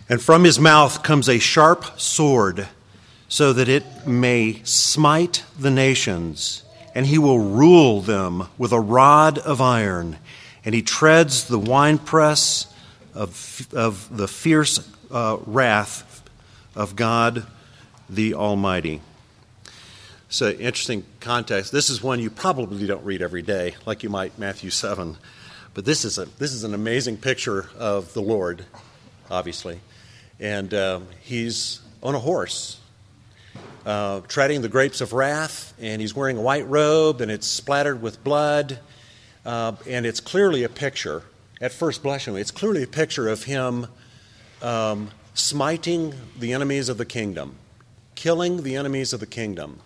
And from his mouth comes a sharp sword, so that it may smite the nations, and he will rule them with a rod of iron, and he treads the winepress of the fierce wrath of God the Almighty. So, interesting context. This is one you probably don't read every day, like you might Matthew 7. But this is an amazing picture of the Lord, obviously. And he's on a horse, treading the grapes of wrath, and he's wearing a white robe, and it's splattered with blood. And it's clearly a picture, at first blush, it's clearly a picture of him smiting the enemies of the kingdom, killing the enemies of the kingdom.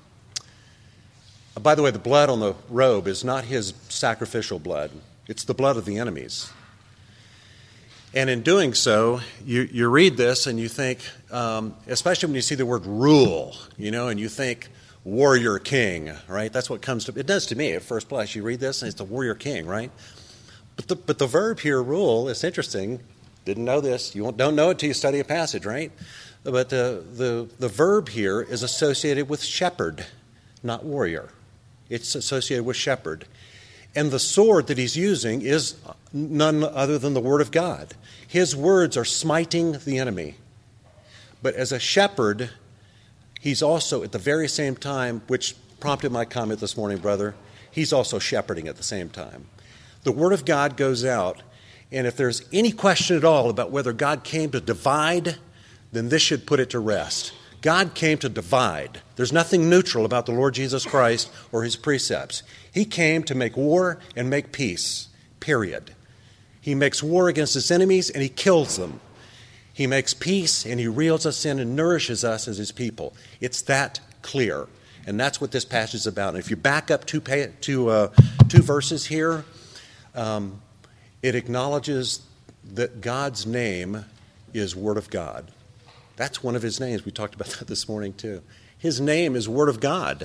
By the way, the blood on the robe is not his sacrificial blood. It's the blood of the enemies. And in doing so, you read this and you think, especially when you see the word rule, and you think warrior king, right? That's what comes to, it does to me at first blush. You read this and it's the warrior king, right? But the verb here, rule, is interesting. Didn't know this. You don't know it until you study a passage, right? But the verb here is associated with shepherd, not warrior. It's associated with shepherd. And the sword that he's using is none other than the word of God. His words are smiting the enemy. But as a shepherd, he's also at the very same time, which prompted my comment this morning, brother, he's also shepherding at the same time. The word of God goes out, and if there's any question at all about whether God came to divide, then this should put it to rest. God came to divide. There's nothing neutral about the Lord Jesus Christ or his precepts. He came to make war and make peace, period. He makes war against his enemies and he kills them. He makes peace and he reels us in and nourishes us as his people. It's that clear. And that's what this passage is about. And if you back up two verses here, it acknowledges that God's name is Word of God. That's one of his names. We talked about that this morning too. His name is Word of God.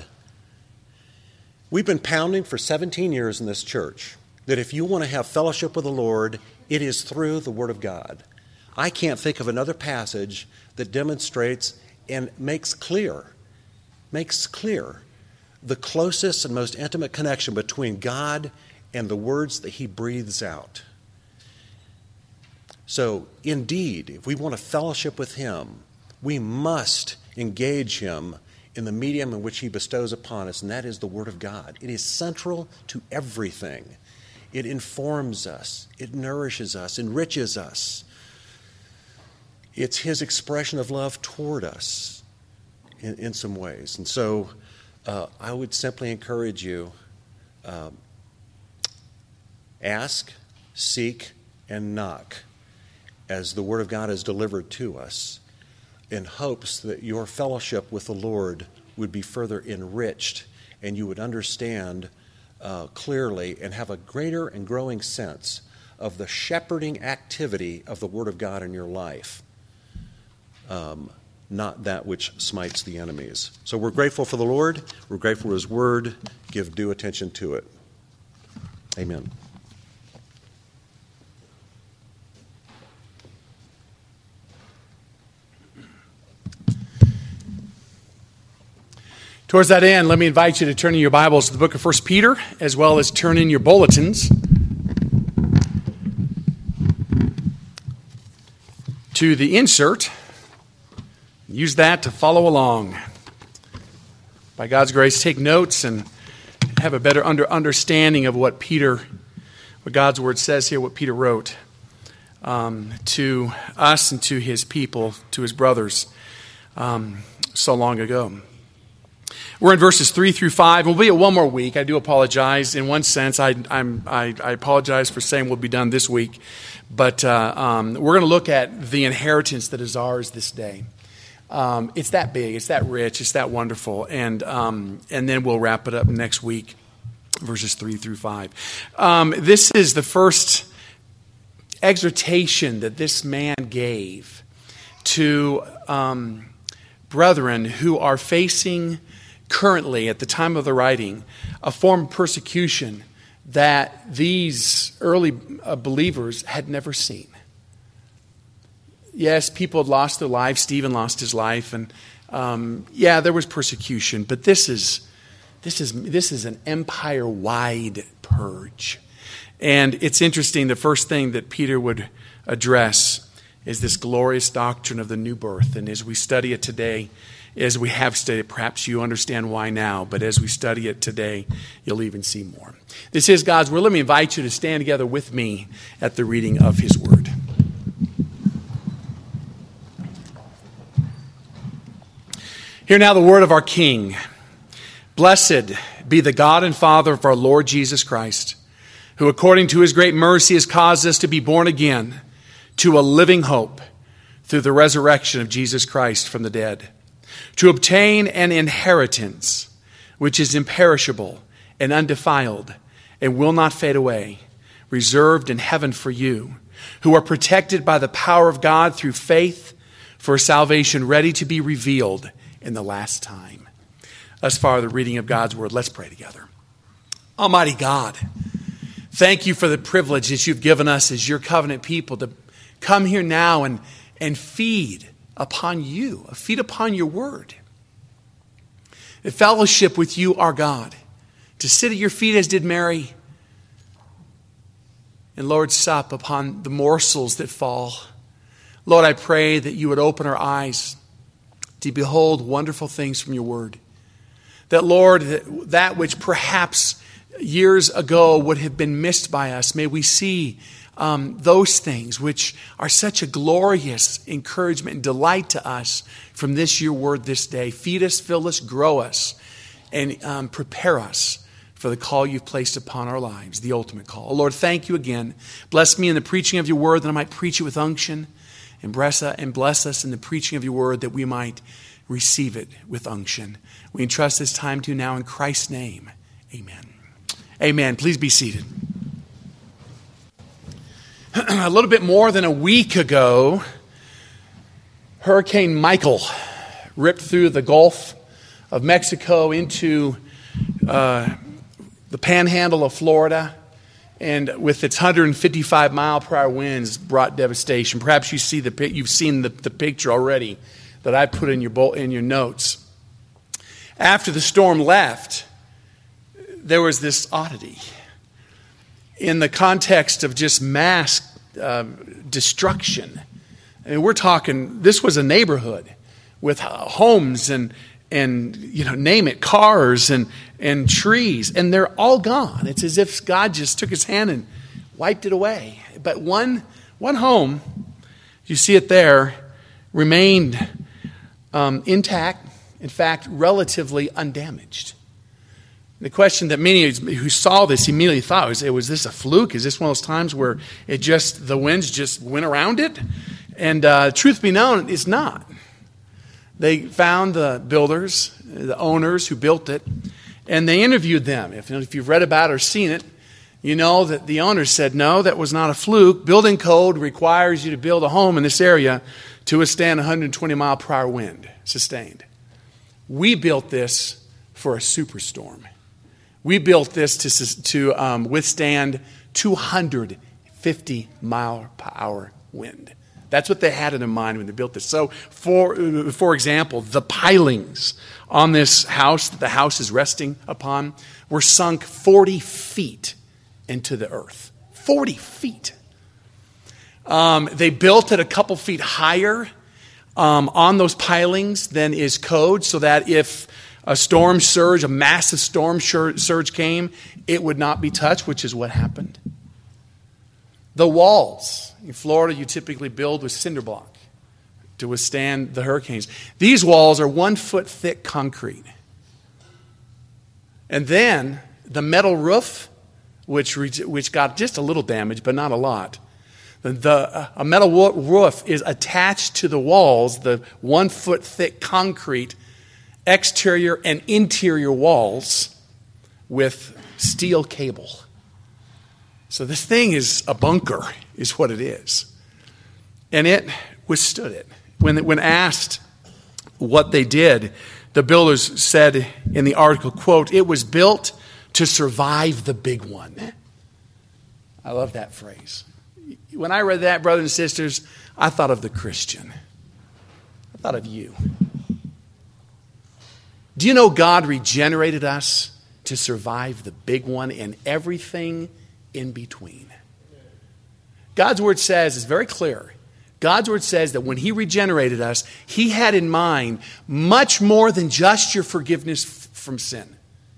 We've been pounding for 17 years in this church that if you want to have fellowship with the Lord, it is through the Word of God. I can't think of another passage that demonstrates and makes clear the closest and most intimate connection between God and the words that he breathes out. So, indeed, if we want to fellowship with him, we must engage him in the medium in which he bestows upon us, and that is the Word of God. It is central to everything. It informs us, it nourishes us, enriches us. It's his expression of love toward us in some ways. And so I would simply encourage you, ask, seek, and knock as the Word of God is delivered to us, in hopes that your fellowship with the Lord would be further enriched and you would understand clearly and have a greater and growing sense of the shepherding activity of the Word of God in your life, not that which smites the enemies. So we're grateful for the Lord. We're grateful for his Word. Give due attention to it. Amen. Towards that end, let me invite you to turn in your Bibles to the book of 1 Peter, as well as turn in your bulletins to the insert. Use that to follow along. By God's grace, take notes and have a better understanding of what God's Word says here, what Peter wrote to us and to his people, to his brothers so long ago. We're in verses 3 through 5. We'll be at one more week. I do apologize. In one sense, I apologize for saying we'll be done this week. But we're going to look at the inheritance that is ours this day. It's that big, it's that rich, it's that wonderful. And then we'll wrap it up next week, verses 3 through 5. This is the first exhortation that this man gave to brethren who are facing currently, at the time of the writing, a form of persecution that these early believers had never seen. yes, people had lost their lives. Stephen lost his life, and there was persecution. But this is an empire-wide purge. And it's interesting, the first thing that Peter would address is this glorious doctrine of the new birth. And as we study it today, as we have studied it, perhaps you understand why now, but as we study it today, you'll even see more. This is God's word. Let me invite you to stand together with me at the reading of his word. Hear now the word of our King. Blessed be the God and Father of our Lord Jesus Christ, who according to his great mercy has caused us to be born again to a living hope through the resurrection of Jesus Christ from the dead, to obtain an inheritance which is imperishable and undefiled and will not fade away, reserved in heaven for you, who are protected by the power of God through faith for salvation ready to be revealed in the last time. Thus far, the reading of God's word. Let's pray together. Almighty God, thank you for the privilege that you've given us as your covenant people to come here now and feed upon you, feed upon your word. A fellowship with you, our God, to sit at your feet as did Mary, and Lord, sup upon the morsels that fall. Lord, I pray that you would open our eyes to behold wonderful things from your word. That, Lord, that which perhaps years ago would have been missed by us, may we see those things which are such a glorious encouragement and delight to us from this your word this day. Feed us, fill us, grow us, and prepare us for the call you've placed upon our lives, the ultimate call. Oh, Lord, thank you again. Bless me in the preaching of your word that I might preach it with unction, and bless us in the preaching of your word that we might receive it with unction. We entrust this time to you now in Christ's name. Amen. Amen. Please be seated. A little bit more than a week ago, Hurricane Michael ripped through the Gulf of Mexico into the panhandle of Florida, and with its 155-mile-per-hour winds brought devastation. Perhaps you've seen the picture already that I put in your notes. After the storm left, there was this oddity in the context of just mass destruction. I mean, we're talking, this was a neighborhood with homes and name it, cars and trees, and they're all gone. It's as if God just took his hand and wiped it away. But one home, you see it there, remained intact, in fact, relatively undamaged. The question that many who saw this immediately thought was this a fluke? Is this one of those times where the winds just went around it? And truth be known, it's not. They found the builders, the owners who built it, and they interviewed them. If you've read about it or seen it, you know that the owners said, no, that was not a fluke. Building code requires you to build a home in this area to withstand 120-mile-per-hour wind, sustained. We built this for a superstorm. We built this to withstand 250-mile-per-hour wind. That's what they had in mind when they built this. So, for example, the pilings on this house that the house is resting upon were sunk 40 feet into the earth. 40 feet. They built it a couple feet higher on those pilings than is code, so that if a massive storm surge came, it would not be touched, which is what happened. The walls. In Florida, you typically build with cinder block to withstand the hurricanes. These walls are 1 foot thick concrete. And then the metal roof, which got just a little damage, but not a lot. A metal roof is attached to the walls, the 1 foot thick concrete exterior and interior walls with steel cable. So this thing is a bunker, is what it is. And it withstood it. When asked what they did, the builders said in the article, quote, "It was built to survive the big one." I love that phrase. When I read that, brothers and sisters, I thought of the Christian. I thought of you. Do you know God regenerated us to survive the big one and everything in between? God's word says, it's very clear, God's word says that when he regenerated us, he had in mind much more than just your forgiveness from sin.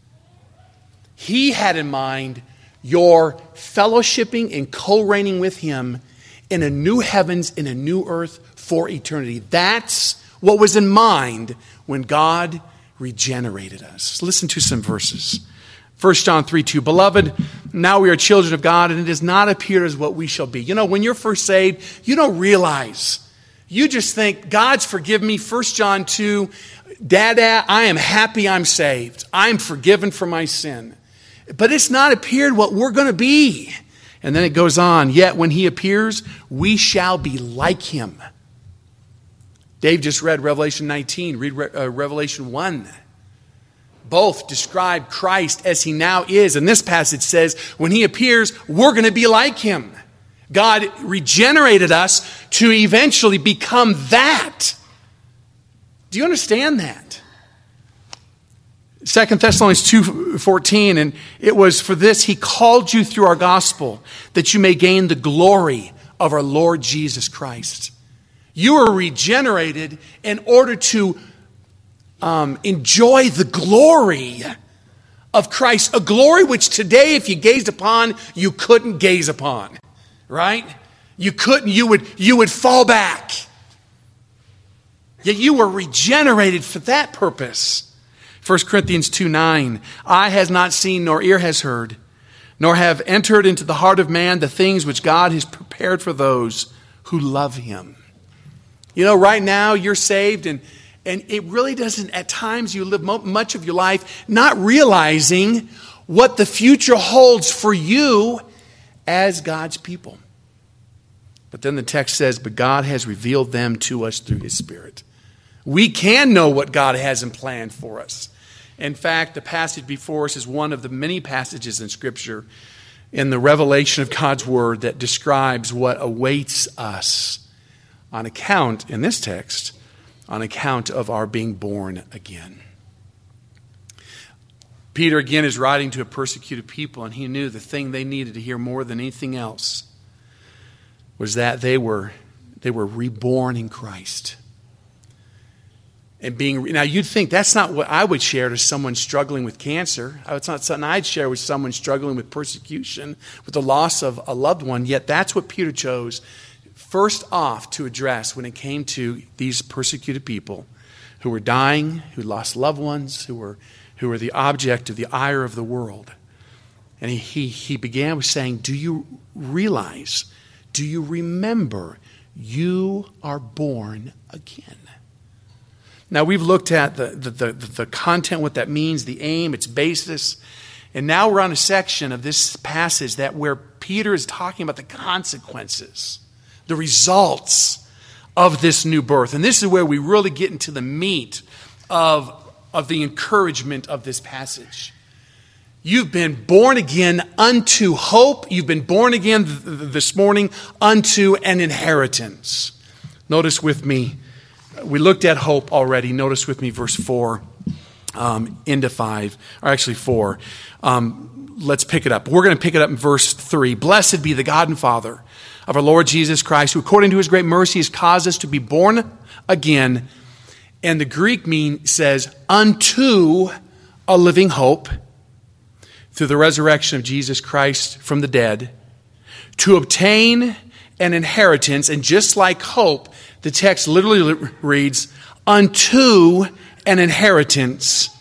He had in mind your fellowshipping and co-reigning with him in a new heavens, in a new earth for eternity. That's what was in mind when God regenerated us. Listen to some verses. 1 John 3:2, Beloved, now we are children of God, and it does not appear as what we shall be. You know, when you're first saved, you don't realize. You just think, God's forgiven me. 1 John 2, Dada, I am happy I'm saved. I'm forgiven for my sin. But it's not appeared what we're going to be. And then it goes on, yet when he appears, we shall be like him. Dave just read Revelation 19. Read Revelation 1. Both describe Christ as he now is. And this passage says, when he appears, we're going to be like him. God regenerated us to eventually become that. Do you understand that? 2 Thessalonians 2:14, and it was for this he called you through our gospel, that you may gain the glory of our Lord Jesus Christ. You are regenerated in order to enjoy the glory of Christ. A glory which today, if you gazed upon, you couldn't gaze upon. Right? You couldn't, you would fall back. Yet you were regenerated for that purpose. 1 Corinthians 2:9, eye has not seen, nor ear has heard, nor have entered into the heart of man the things which God has prepared for those who love him. You know, right now you're saved, and it really doesn't, at times you live much of your life not realizing what the future holds for you as God's people. But then the text says, but God has revealed them to us through his Spirit. We can know what God has in plan for us. In fact, the passage before us is one of the many passages in Scripture in the revelation of God's Word that describes what awaits us on account, in this text, on account of our being born again. Peter again is writing to a persecuted people, and he knew the thing they needed to hear more than anything else was that they were reborn in Christ. And now you'd think that's not what I would share to someone struggling with cancer. It's not something I'd share with someone struggling with persecution, with the loss of a loved one. Yet that's what Peter chose first off to address when it came to these persecuted people who were dying, who lost loved ones, who were the object of the ire of the world. And he began with saying, do you realize, do you remember, you are born again? Now, we've looked at the content, what that means, the aim, its basis. And now we're on a section of this passage that where Peter is talking about the consequences, the results of this new birth. And this is where we really get into the meat of the encouragement of this passage. You've been born again unto hope. You've been born again this morning unto an inheritance. Notice with me, we looked at hope already. Notice with me verse 4 into 5, or actually 4. Let's pick it up. We're going to pick it up in verse 3. Blessed be the God and Father of our Lord Jesus Christ, who according to his great mercy has caused us to be born again. And the Greek says, unto a living hope through the resurrection of Jesus Christ from the dead, to obtain an inheritance. And just like hope, the text literally reads, unto an inheritance.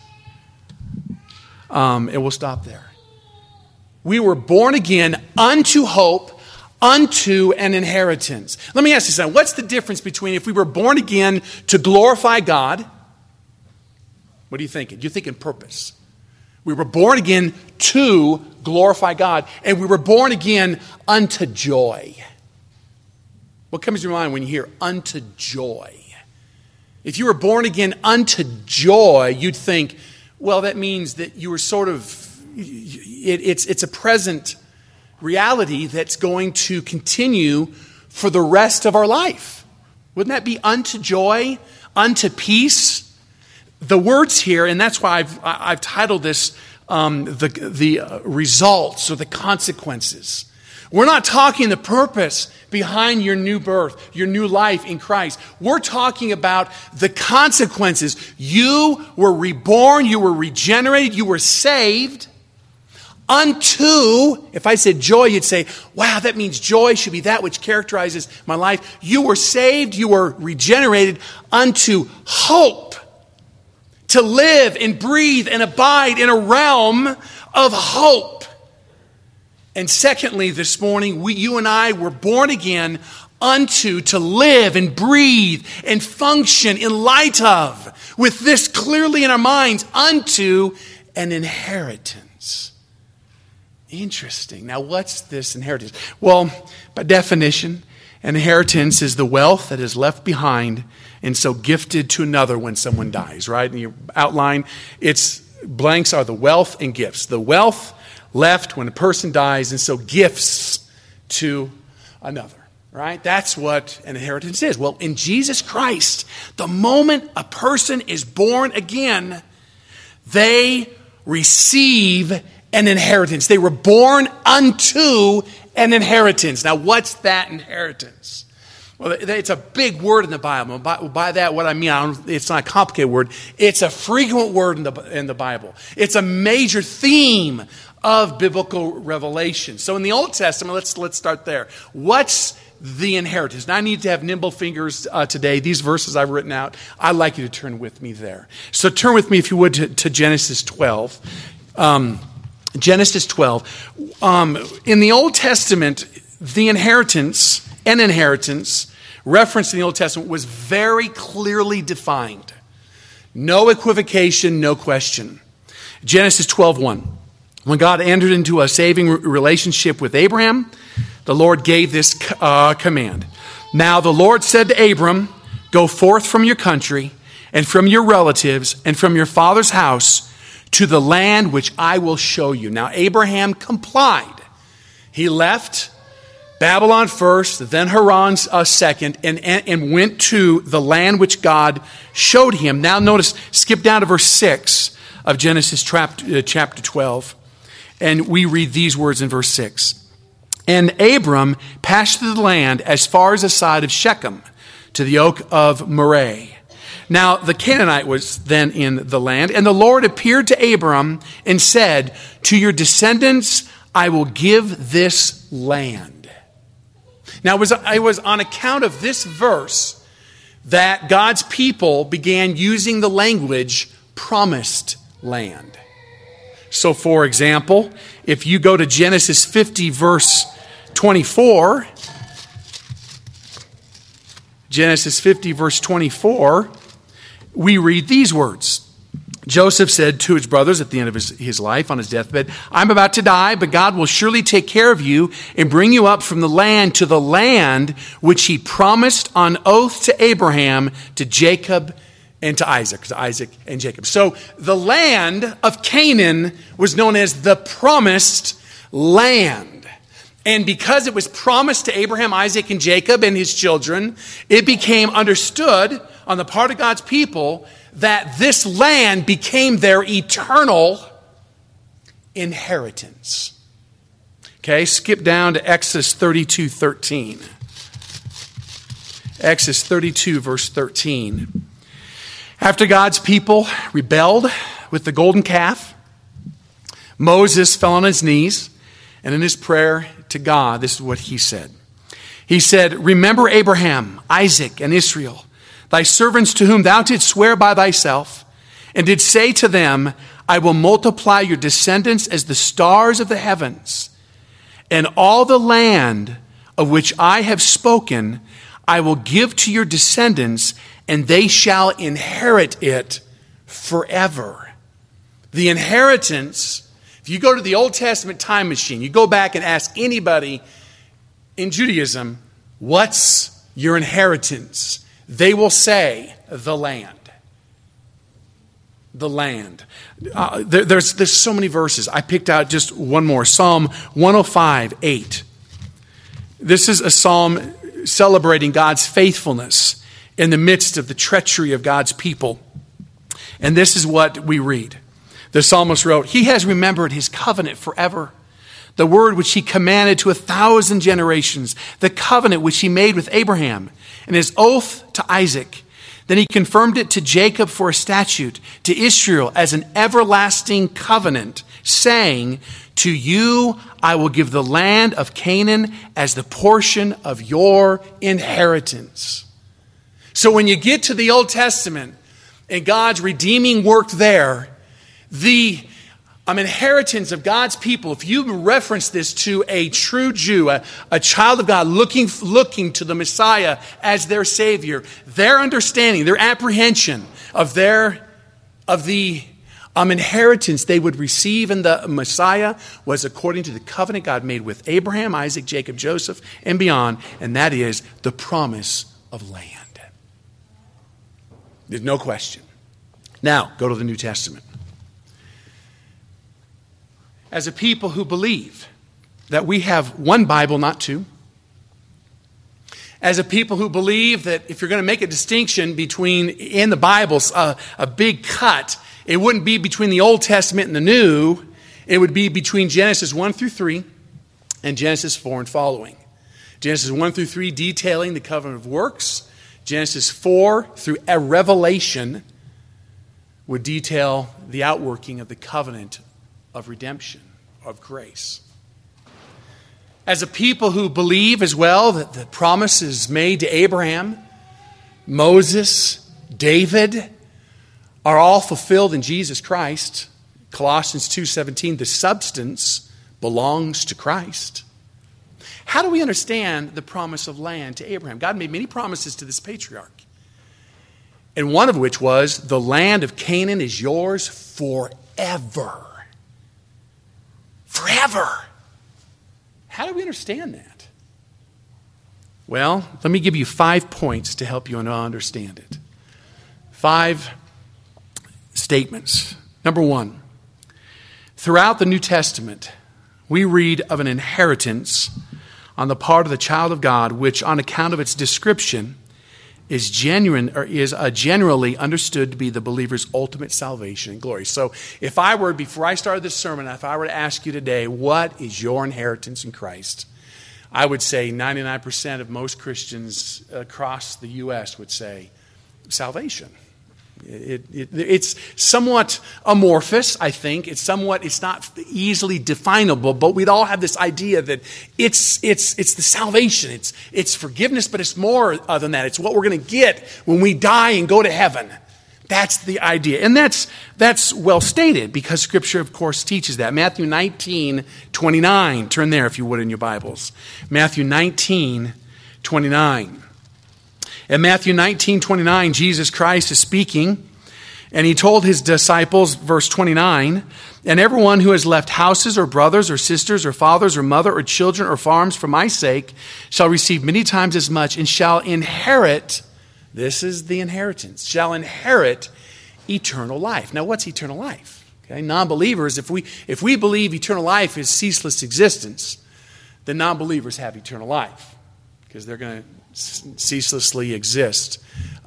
And we'll stop there. We were born again unto hope, unto an inheritance. Let me ask you something. What's the difference between if we were born again to glorify God? What are you thinking? You're thinking purpose. We were born again to glorify God, and we were born again unto joy. What comes to your mind when you hear unto joy? If you were born again unto joy, you'd think, well, that means that you were sort of, it's a present reality that's going to continue for the rest of our life. Wouldn't that be unto joy, unto peace? The words here, and that's why I've titled this the results or the consequences. We're not talking the purpose behind your new birth, your new life in Christ. We're talking about the consequences. You were reborn, you were regenerated, you were saved unto, if I said joy, you'd say, wow, that means joy should be that which characterizes my life. You were saved, you were regenerated unto hope. To live and breathe and abide in a realm of hope. And secondly, this morning, you and I were born again to live and breathe and function in light of, with this clearly in our minds, unto an inheritance. Interesting. Now, what's this inheritance? Well, by definition, an inheritance is the wealth that is left behind and so gifted to another when someone dies, right? In your outline, it's blanks are the wealth and gifts. The wealth left when a person dies and so gifts to another, right? That's what an inheritance is. Well, in Jesus Christ, the moment a person is born again, they receive an inheritance. They were born unto an inheritance. Now, what's that inheritance? Well, it's a big word in the Bible. By that, what I mean, it's not a complicated word. It's a frequent word in the Bible. It's a major theme of biblical revelation. So in the Old Testament, let's start there. What's the inheritance? Now, I need to have nimble fingers today. These verses I've written out, I'd like you to turn with me there. So turn with me, if you would, to Genesis 12. Genesis 12. In the Old Testament, the inheritance, an inheritance, referenced in the Old Testament was very clearly defined. No equivocation, no question. Genesis 12:1. When God entered into a saving relationship with Abraham, the Lord gave this command. Now the Lord said to Abram, go forth from your country and from your relatives and from your father's house to the land which I will show you. Now Abraham complied. He left Babylon first, then Haran second, and went to the land which God showed him. Now notice, skip down to verse 6 of Genesis chapter 12, and we read these words in verse 6. And Abram passed through the land as far as the side of Shechem, to the oak of Moreh. Now the Canaanite was then in the land, and the Lord appeared to Abram and said, to your descendants I will give this land. Now, it was on account of this verse that God's people began using the language promised land. So, for example, if you go to Genesis 50, verse 24, Genesis 50, verse 24, we read these words. Joseph said to his brothers at the end of his life on his deathbed, I'm about to die, but God will surely take care of you and bring you up from the land to the land which he promised on oath to Abraham, to Jacob, and to Isaac and Jacob. So the land of Canaan was known as the promised land. And because it was promised to Abraham, Isaac, and Jacob and his children, it became understood on the part of God's people that this land became their eternal inheritance. Okay, skip down to Exodus 32:13. Exodus 32, verse 13. After God's people rebelled with the golden calf, Moses fell on his knees, and in his prayer to God, this is what he said. He said, remember Abraham, Isaac, and Israel, thy servants to whom thou didst swear by thyself, and did say to them, I will multiply your descendants as the stars of the heavens, and all the land of which I have spoken, I will give to your descendants, and they shall inherit it forever. The inheritance, if you go to the Old Testament time machine, you go back and ask anybody in Judaism, what's your inheritance? They will say, the land. the land. There's so many verses. I picked out just one more. Psalm 105:8. This is a psalm celebrating God's faithfulness in the midst of the treachery of God's people. And this is what we read. The psalmist wrote, "He has remembered his covenant forever, the word which he commanded to 1,000 generations, the covenant which he made with Abraham, and his oath to Isaac. Then he confirmed it to Jacob for a statute, to Israel as an everlasting covenant, saying, 'To you I will give the land of Canaan as the portion of your inheritance.'" So when you get to the Old Testament and God's redeeming work there, the inheritance of God's people, if you reference this to a true Jew, a child of God looking to the Messiah as their Savior, their understanding, their apprehension of the inheritance they would receive in the Messiah was according to the covenant God made with Abraham, Isaac, Jacob, Joseph, and beyond, and that is the promise of land. There's no question. Now, go to the New Testament. As a people who believe that we have one Bible, not two. As a people who believe that if you're going to make a distinction between, in the Bible, a big cut, it wouldn't be between the Old Testament and the New. It would be between Genesis 1 through 3 and Genesis 4 and following. Genesis 1 through 3 detailing the covenant of works. Genesis 4 through Revelation would detail the outworking of the covenant of redemption, of grace. As a people who believe as well that the promises made to Abraham, Moses, David are all fulfilled in Jesus Christ. Colossians 2:17, the substance belongs to Christ. How do we understand the promise of land to Abraham? God made many promises to this patriarch. And one of which was, the land of Canaan is yours forever. Forever. How do we understand that? Well, let me give you 5 points to help you understand it. 5 statements. Number 1, throughout the New Testament, we read of an inheritance on the part of the child of God, which on account of its description is generally understood to be the believer's ultimate salvation and glory. So before I started this sermon, if I were to ask you today, what is your inheritance in Christ? I would say 99% of most Christians across the U.S. would say salvation. It's somewhat amorphous, I think. It's not easily definable, but we'd all have this idea that it's the salvation. It's forgiveness, but it's more than that. It's what we're going to get when we die and go to heaven. That's the idea. And that's well stated because Scripture, of course, teaches that. Matthew 19:29. Turn there if you would in your Bibles. Matthew 19:29. In Matthew 19:29, Jesus Christ is speaking, and he told his disciples, verse 29, "And everyone who has left houses or brothers or sisters or fathers or mother or children or farms for my sake shall receive many times as much and shall inherit," this is the inheritance, "shall inherit eternal life." Now, what's eternal life? Okay, non-believers, if we believe eternal life is ceaseless existence, then non-believers have eternal life because they're going to ceaselessly exist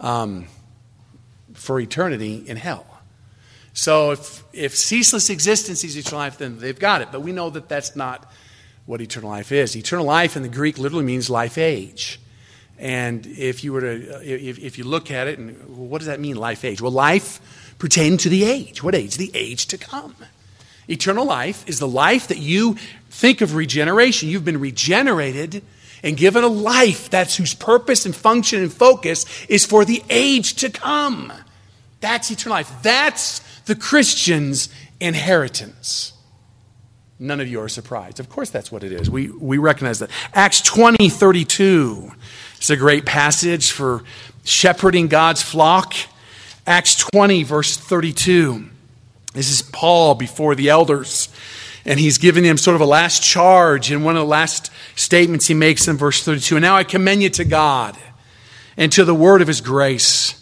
for eternity in hell. So if ceaseless existence is eternal life, then they've got it. But we know that that's not what eternal life is. Eternal life in the Greek literally means life age. And if you look at it, and what does that mean, life age? Well, life pertaining to the age. What age? The age to come. Eternal life is the life that you think of regeneration. You've been regenerated and given a life that's whose purpose and function and focus is for the age to come. That's eternal life. That's the Christian's inheritance. None of you are surprised. Of course that's what it is. We recognize that. Acts 20:32 is a great passage for shepherding God's flock. Acts 20, verse 32. This is Paul before the elders. And he's giving them sort of a last charge. And one of the last statements he makes in verse 32. "And now I commend you to God and to the word of his grace,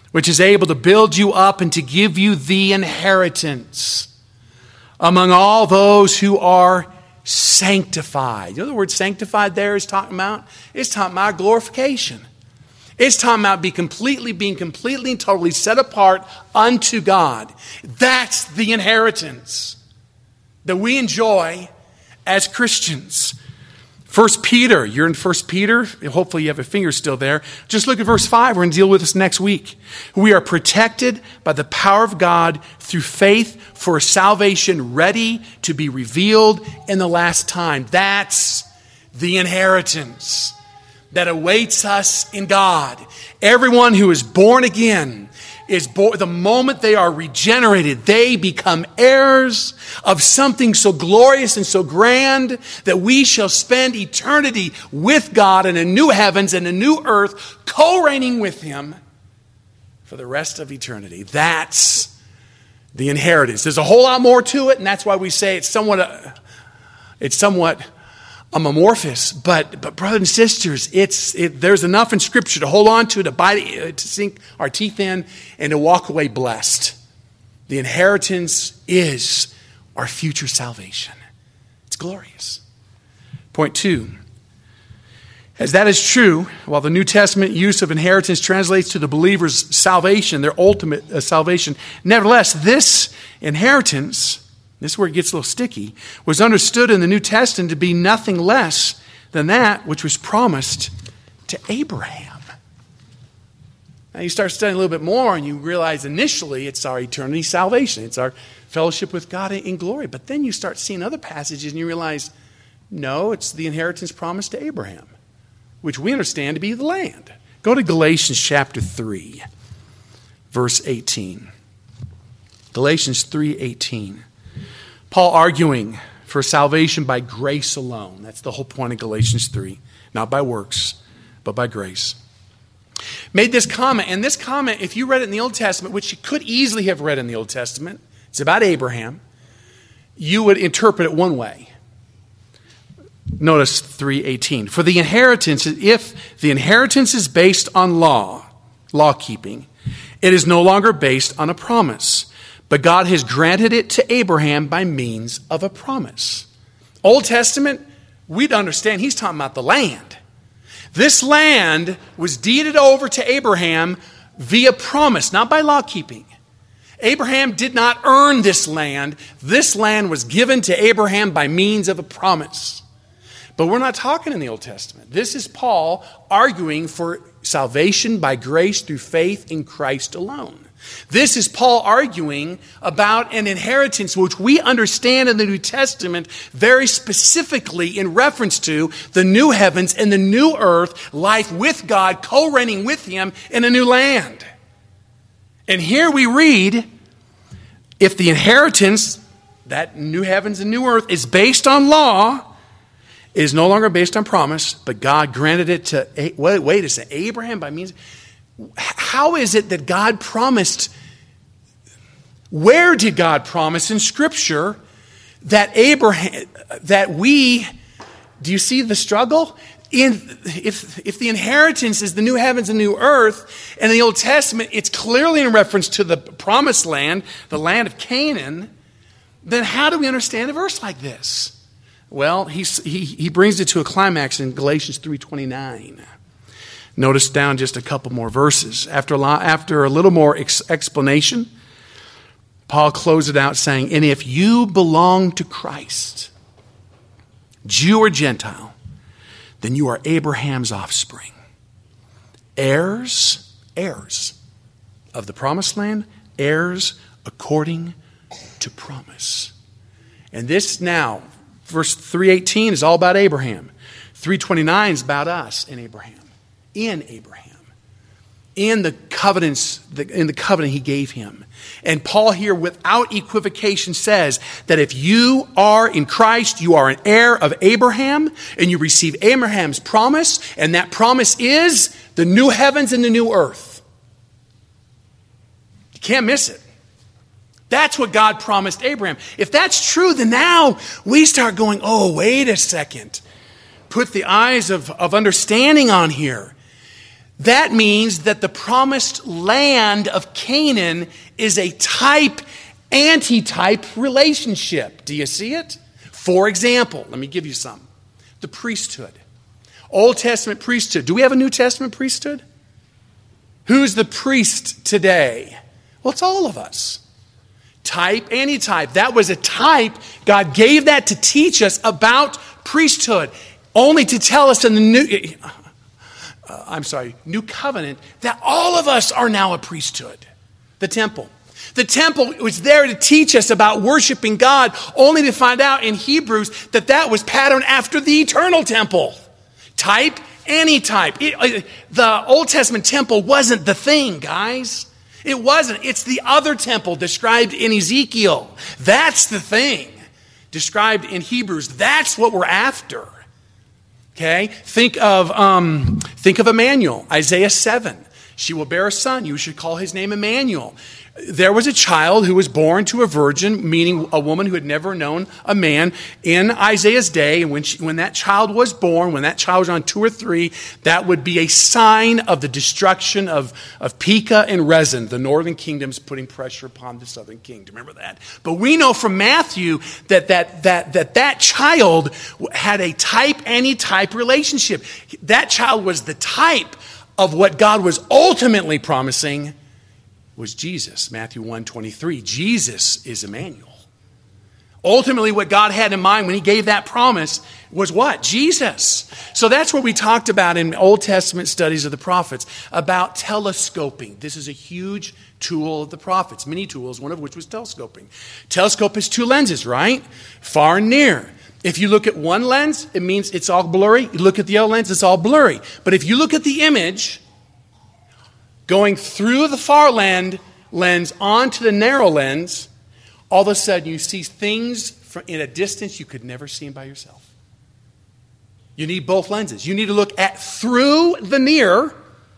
which is able to build you up and to give you the inheritance among all those who are sanctified. You know the word sanctified there is talking about? It's talking about glorification. It's talking about being completely and totally set apart unto God. That's the inheritance that we enjoy as Christians. 1 Peter, you're in 1 Peter. Hopefully you have a finger still there. Just look at verse 5. We're going to deal with this next week. We are protected by the power of God through faith for a salvation ready to be revealed in the last time. That's the inheritance that awaits us in God. Everyone who is born again is born, the moment they are regenerated, they become heirs of something so glorious and so grand that we shall spend eternity with God in a new heavens and a new earth, co-reigning with Him for the rest of eternity. That's the inheritance. There's a whole lot more to it, and that's why we say it's somewhat amorphous, but brothers and sisters, there's enough in Scripture to hold on to, to sink our teeth in, and to walk away blessed. The inheritance is our future salvation. It's glorious. Point 2. As that is true, while the New Testament use of inheritance translates to the believer's salvation, their ultimate salvation, nevertheless, this inheritance, this is where it gets a little sticky, was understood in the New Testament to be nothing less than that which was promised to Abraham. Now you start studying a little bit more and you realize initially it's our eternity salvation. It's our fellowship with God in glory. But then you start seeing other passages and you realize, no, it's the inheritance promised to Abraham, which we understand to be the land. Go to Galatians chapter 3, verse 18. Galatians 3:18. Paul arguing for salvation by grace alone. That's the whole point of Galatians 3. Not by works, but by grace. Made this comment, and this comment, if you read it in the Old Testament, which you could easily have read in the Old Testament, it's about Abraham, you would interpret it one way. Notice 3:18. For the inheritance, if the inheritance is based on law keeping, it is no longer based on a promise. But God has granted it to Abraham by means of a promise. Old Testament, we'd understand he's talking about the land. This land was deeded over to Abraham via promise, not by law keeping. Abraham did not earn this land. This land was given to Abraham by means of a promise. But we're not talking in the Old Testament. This is Paul arguing for salvation by grace through faith in Christ alone. This is Paul arguing about an inheritance which we understand in the New Testament very specifically in reference to the new heavens and the new earth, life with God, co-reigning with Him in a new land. And here we read, if the inheritance, that new heavens and new earth, is based on law, it is no longer based on promise, but God granted it to, wait a second, Abraham by means... How is it that God promised, where did God promise in Scripture that do you see the struggle? If the inheritance is the new heavens and new earth, and in the Old Testament it's clearly in reference to the promised land, the land of Canaan, then how do we understand a verse like this? Well, he brings it to a climax in Galatians 3:29. Notice down just a couple more verses. After a little more explanation, Paul closed it out saying, and if you belong to Christ, Jew or Gentile, then you are Abraham's offspring. Heirs of the promised land, heirs according to promise. And this now, verse 3:18 is all about Abraham. 3:29 is about us and Abraham. In Abraham, in the covenant he gave him. And Paul here, without equivocation, says that if you are in Christ, you are an heir of Abraham, and you receive Abraham's promise, and that promise is the new heavens and the new earth. You can't miss it. That's what God promised Abraham. If that's true, then now we start going, oh, wait a second. Put the eyes of understanding on here. That means that the promised land of Canaan is a type, antitype relationship. Do you see it? For example, let me give you some. The priesthood. Old Testament priesthood. Do we have a New Testament priesthood? Who's the priest today? Well, it's all of us. Type, antitype. That was a type. God gave that to teach us about priesthood, only to tell us in the New Covenant, that all of us are now a priesthood. The temple. The temple was there to teach us about worshiping God, only to find out in Hebrews that that was patterned after the eternal temple. Type, antitype. The Old Testament temple wasn't the thing, guys. It wasn't. It's the other temple described in Ezekiel. That's the thing described in Hebrews. That's what we're after. Okay? Think of Emmanuel, Isaiah 7. She will bear a son. You should call his name Emmanuel. There was a child who was born to a virgin, meaning a woman who had never known a man, in Isaiah's day. And when that child was born, when that child was on 2 or 3, that would be a sign of the destruction of Pekah and Rezin, the northern kingdoms putting pressure upon the southern kingdom. Remember that? But we know from Matthew that child had a type, antitype relationship. That child was the type of what God was ultimately promising was Jesus. Matthew 1:23. Jesus is Emmanuel. Ultimately, what God had in mind when he gave that promise was what? Jesus. So that's what we talked about in Old Testament studies of the prophets, about telescoping. This is a huge tool of the prophets, many tools, one of which was telescoping. Telescope is 2 lenses, right? Far and near. If you look at one lens, it means it's all blurry. You look at the other lens, it's all blurry. But if you look at the image going through the far lens onto the narrow lens, all of a sudden you see things in a distance you could never see by yourself. You need both lenses. You need to look through the near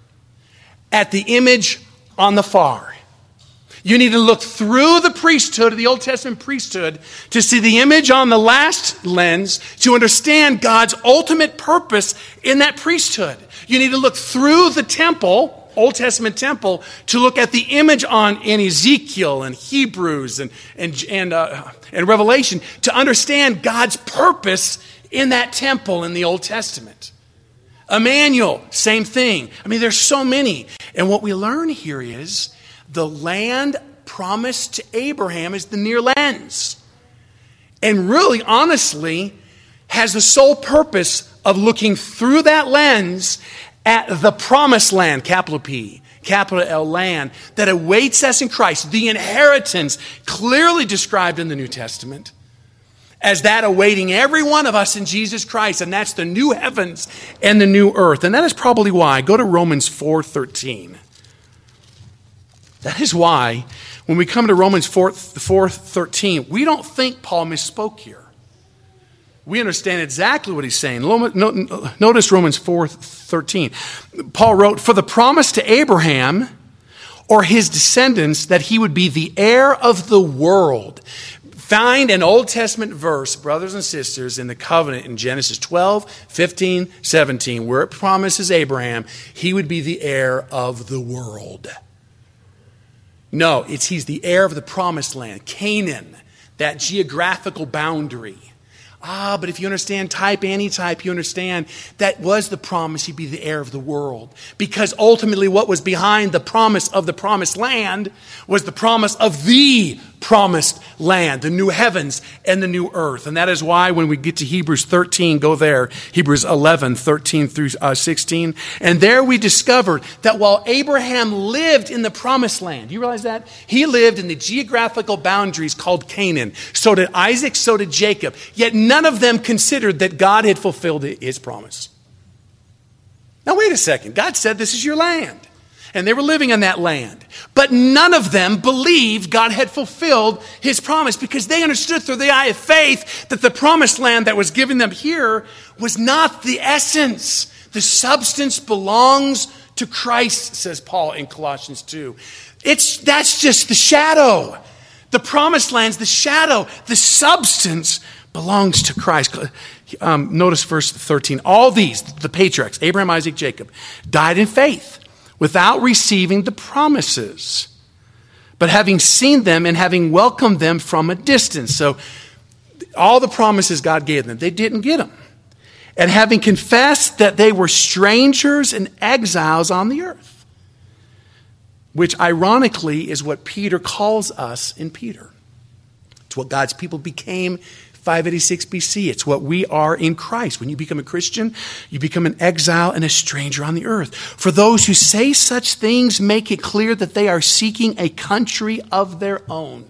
at the image on the far. You need to look through the priesthood, the Old Testament priesthood, to see the image on the last lens, to understand God's ultimate purpose in that priesthood. You need to look through the temple, Old Testament temple, to look at the image in Ezekiel and Hebrews and Revelation, to understand God's purpose in that temple in the Old Testament. Emmanuel, same thing. I mean, there's so many. And what we learn here is the land promised to Abraham is the near lens. And really, honestly, has the sole purpose of looking through that lens at the promised land, capital P, capital L, land that awaits us in Christ, the inheritance clearly described in the New Testament as that awaiting every one of us in Jesus Christ, and that's the new heavens and the new earth. And that is probably why, go to Romans 4:13. That is why, when we come to Romans 4:13, we don't think Paul misspoke here. We understand exactly what he's saying. Notice Romans 4:13. Paul wrote, "For the promise to Abraham or his descendants that he would be the heir of the world." Find an Old Testament verse, brothers and sisters, in the covenant in Genesis 12, 15, 17, where it promises Abraham he would be the heir of the world. No, he's the heir of the promised land, Canaan, that geographical boundary. But if you understand type, antitype, you understand that was the promise he'd be the heir of the world. Because ultimately what was behind the promise of the promised land was the promise of the promised land, the new heavens and the new earth. And that is why when we get to Hebrews 13, go there, Hebrews 11, 13 through 16. And there we discovered that while Abraham lived in the promised land, you realize that? He lived in the geographical boundaries called Canaan. So did Isaac, so did Jacob. Yet none of them considered that God had fulfilled his promise. Now wait a second. God said this is your land. And they were living in that land. But none of them believed God had fulfilled his promise because they understood through the eye of faith that the promised land that was given them here was not the essence. The substance belongs to Christ, says Paul in Colossians 2. That's just the shadow. The promised land's the shadow. The substance belongs to Christ. Notice verse 13. All these, the patriarchs, Abraham, Isaac, Jacob, died in faith without receiving the promises, but having seen them and having welcomed them from a distance. So all the promises God gave them, they didn't get them. And having confessed that they were strangers and exiles on the earth, which ironically is what Peter calls us in Peter. It's what God's people became 586 BC. It's what we are in Christ. When you become a Christian, you become an exile and a stranger on the earth. For those who say such things, make it clear that they are seeking a country of their own.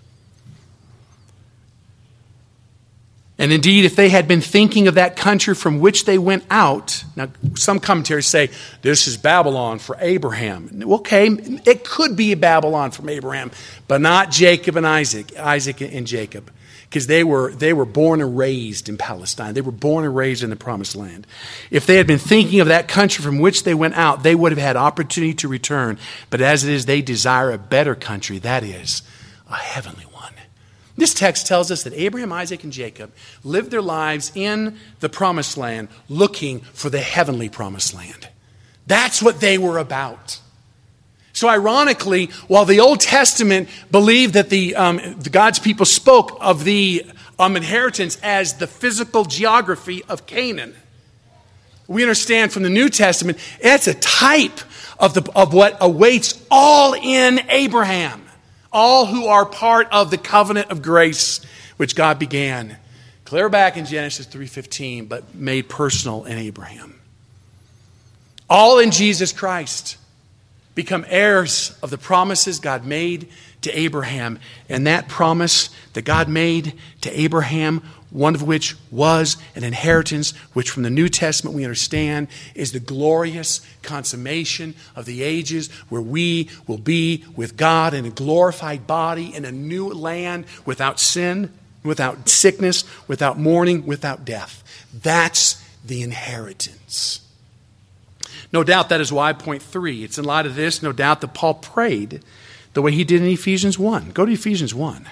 And indeed, if they had been thinking of that country from which they went out, now some commentaries say this is Babylon for Abraham. Okay, it could be Babylon from Abraham, but not Jacob and Isaac and Jacob, because they were born and raised in Palestine. They were born and raised in the Promised Land. If they had been thinking of that country from which they went out, they would have had opportunity to return. But as it is, they desire a better country, that is, a heavenly one. This text tells us that Abraham, Isaac, and Jacob lived their lives in the Promised Land looking for the heavenly Promised Land. That's what they were about. So ironically, while the Old Testament believed that the God's people spoke of the inheritance as the physical geography of Canaan, we understand from the New Testament it's a type of what awaits all in Abraham. All who are part of the covenant of grace which God began clear back in Genesis 3:15, but made personal in Abraham. All in Jesus Christ become heirs of the promises God made to Abraham. And that promise that God made to Abraham, one of which was an inheritance, which from the New Testament we understand is the glorious consummation of the ages, where we will be with God in a glorified body in a new land without sin, without sickness, without mourning, without death. That's the inheritance. No doubt that is why, point 3, it's in light of this, no doubt that Paul prayed the way he did in Ephesians 1. Go to Ephesians 1.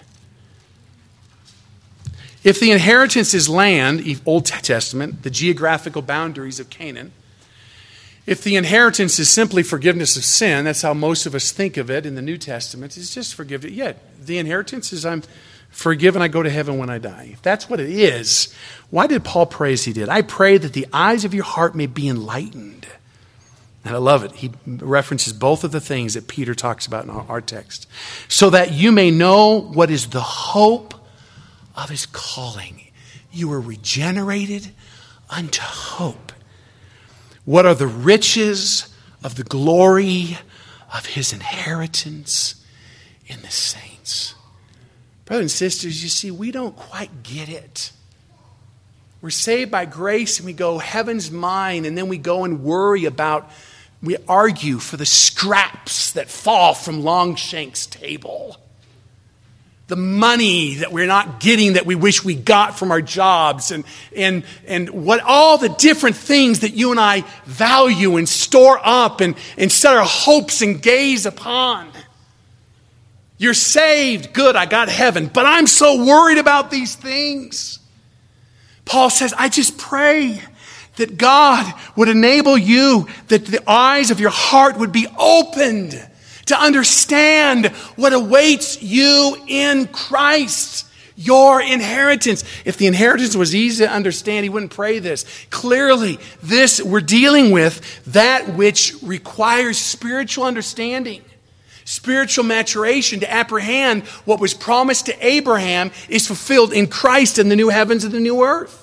If the inheritance is land, Old Testament, the geographical boundaries of Canaan, if the inheritance is simply forgiveness of sin, that's how most of us think of it in the New Testament, it's just forgiveness. Yeah, the inheritance is I'm forgiven, I go to heaven when I die. If that's what it is, why did Paul pray as he did? I pray that the eyes of your heart may be enlightened. And I love it. He references both of the things that Peter talks about in our text. So that you may know what is the hope of his calling. You were regenerated unto hope. What are the riches of the glory of his inheritance in the saints? Brothers and sisters, you see, we don't quite get it. We're saved by grace and we go, heaven's mine, and then we go and we argue for the scraps that fall from Longshank's table. The money that we're not getting that we wish we got from our jobs, and what all the different things that you and I value and store up and set our hopes and gaze upon. You're saved, good, I got heaven, but I'm so worried about these things. Paul says, I just pray that God would enable you, that the eyes of your heart would be opened to understand what awaits you in Christ, your inheritance. If the inheritance was easy to understand, he wouldn't pray this. Clearly, we're dealing with that which requires spiritual understanding, spiritual maturation to apprehend what was promised to Abraham is fulfilled in Christ in the new heavens and the new earth.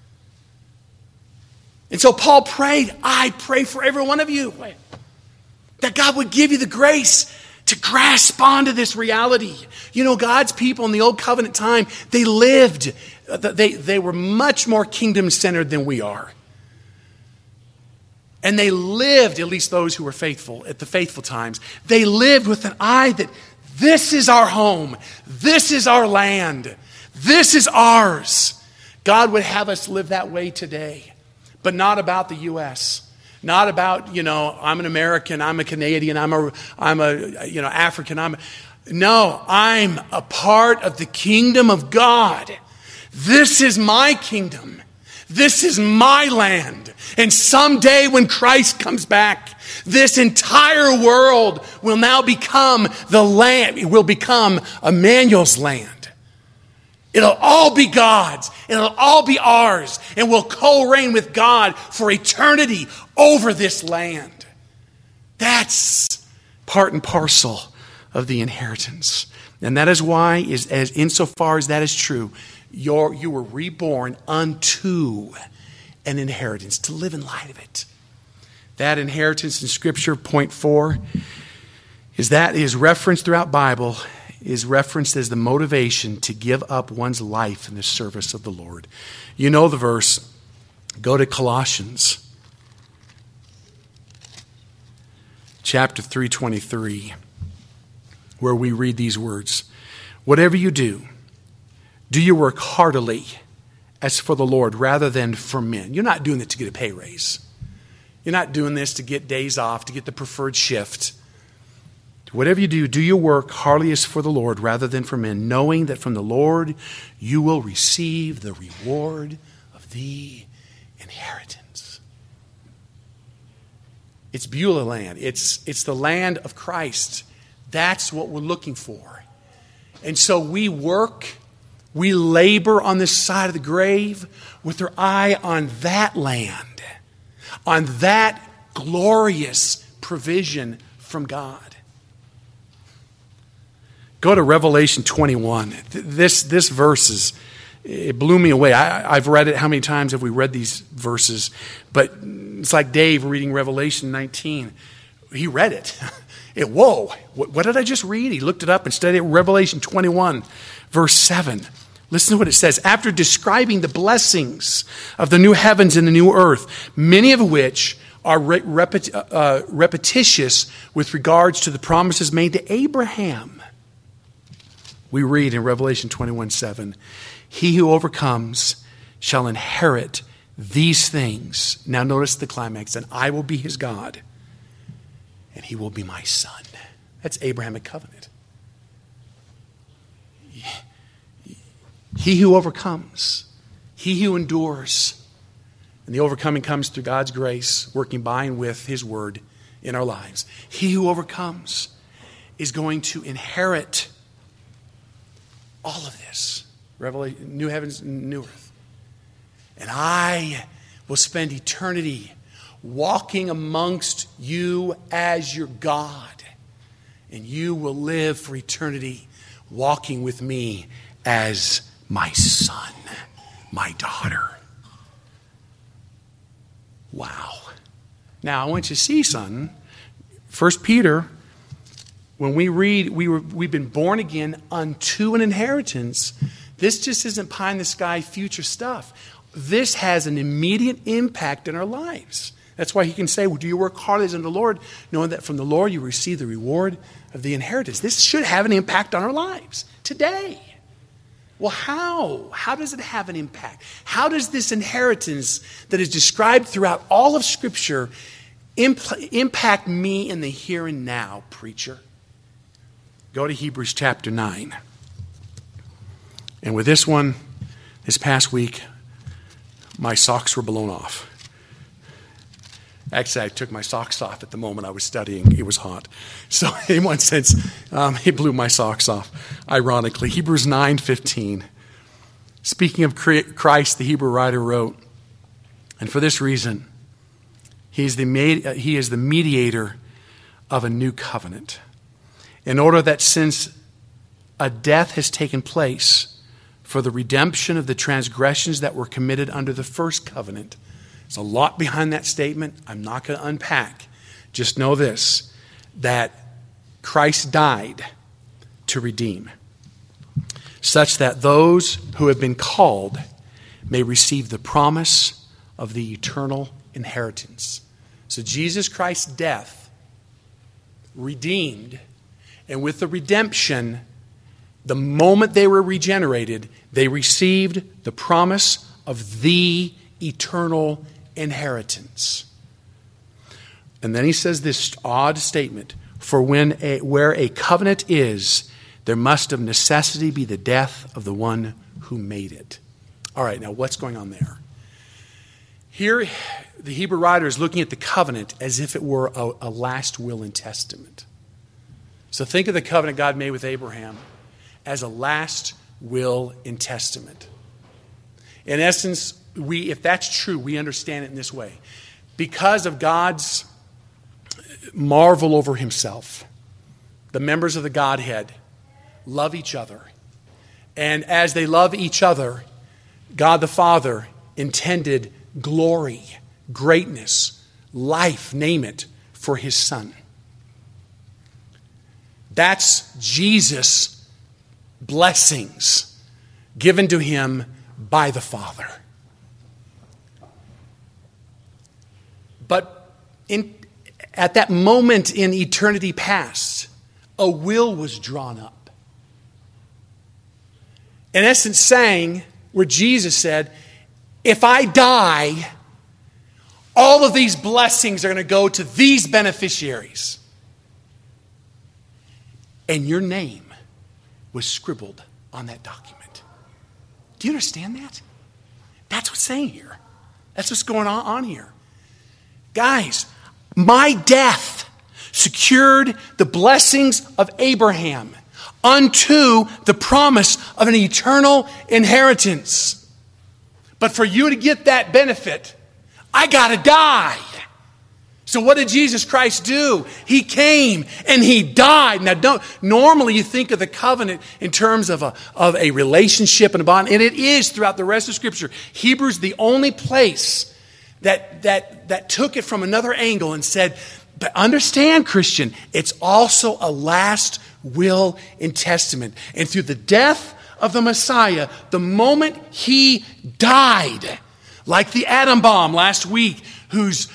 And so Paul prayed, I pray for every one of you, that God would give you the grace to grasp onto this reality. You know, God's people in the Old Covenant time, they lived, they were much more kingdom-centered than we are. And they lived, at least those who were faithful, at the faithful times, they lived with an eye that this is our home, this is our land, this is ours. God would have us live that way today, but not about the U.S., not about, I'm an American, I'm a Canadian, I'm a African. No, I'm a part of the kingdom of God. This is my kingdom. This is my land. And someday when Christ comes back, this entire world will now become the land. It will become Emmanuel's land. It'll all be God's. It'll all be ours. And we'll co-reign with God for eternity over this land. That's part and parcel of the inheritance. And that is why, as insofar as that is true, you were reborn unto an inheritance, to live in light of it. That inheritance in Scripture, point 4, is referenced throughout Bible, is referenced as the motivation to give up one's life in the service of the Lord. You know the verse. Go to Colossians chapter 3:23, where we read these words. Whatever you do your work heartily as for the Lord rather than for men. You're not doing it to get a pay raise. You're not doing this to get days off, to get the preferred shift. Whatever you do your work heartily as for the Lord rather than for men, knowing that from the Lord you will receive the reward of the inheritance. It's Beulah land. It's the land of Christ. That's what we're looking for. And so we work, we labor on this side of the grave with our eye on that land, on that glorious provision from God. Go to Revelation 21. This verse it blew me away. I've read it. How many times have we read these verses? But it's like Dave reading Revelation 19. He read it. Whoa, what did I just read? He looked it up and studied it. Revelation 21, verse 7. Listen to what it says. After describing the blessings of the new heavens and the new earth, many of which are repetitious with regards to the promises made to Abraham. We read in Revelation 21:7, he who overcomes shall inherit these things. Now notice the climax. And I will be his God, and he will be my son. That's Abrahamic covenant. He who overcomes, he who endures. And the overcoming comes through God's grace, working by and with his word in our lives. He who overcomes is going to inherit all of this. Revelation, new heavens and new earth. And I will spend eternity walking amongst you as your God. And you will live for eternity walking with me as my son, my daughter. Wow. Now, I want you to see something. 1 Peter, when we read, we've been born again unto an inheritance. This just isn't pie in the sky future stuff. This has an immediate impact in our lives. That's why he can say, well, do your work heartily as unto the Lord, knowing that from the Lord you receive the reward of the inheritance. This should have an impact on our lives today. Well, how? How does it have an impact? How does this inheritance that is described throughout all of Scripture impact me in the here and now, preacher? Go to Hebrews chapter 9. And with this one, this past week, my socks were blown off. Actually, I took my socks off at the moment I was studying. It was hot. So in one sense, it blew my socks off, ironically. Hebrews 9:15. Speaking of Christ, the Hebrew writer wrote, and for this reason, he is the mediator of a new covenant, in order that since a death has taken place for the redemption of the transgressions that were committed under the first covenant. There's a lot behind that statement. I'm not going to unpack. Just know this, that Christ died to redeem, such that those who have been called may receive the promise of the eternal inheritance. So Jesus Christ's death redeemed, and with the redemption, the moment they were regenerated, they received the promise of the eternal inheritance. And then he says this odd statement, for where a covenant is, there must of necessity be the death of the one who made it. All right, now what's going on there? Here, the Hebrew writer is looking at the covenant as if it were a last will and testament. So think of the covenant God made with Abraham as a last will and testament. In essence, if that's true, we understand it in this way. Because of God's marvel over himself, the members of the Godhead love each other. And as they love each other, God the Father intended glory, greatness, life, name it, for his Son. That's Jesus' blessings given to him by the Father. But at that moment in eternity past, a will was drawn up. In essence, saying, where Jesus said, if I die, all of these blessings are going to go to these beneficiaries. And your name was scribbled on that document. Do you understand that? That's what's saying here. That's what's going on here. Guys, my death secured the blessings of Abraham unto the promise of an eternal inheritance. But for you to get that benefit, I got to die. So what did Jesus Christ do? He came and he died. Now, normally you think of the covenant in terms of a relationship and a bond, and it is throughout the rest of Scripture. Hebrews the only place that took it from another angle and said, but understand, Christian, it's also a last will and testament. And through the death of the Messiah, the moment he died, like the atom bomb last week, whose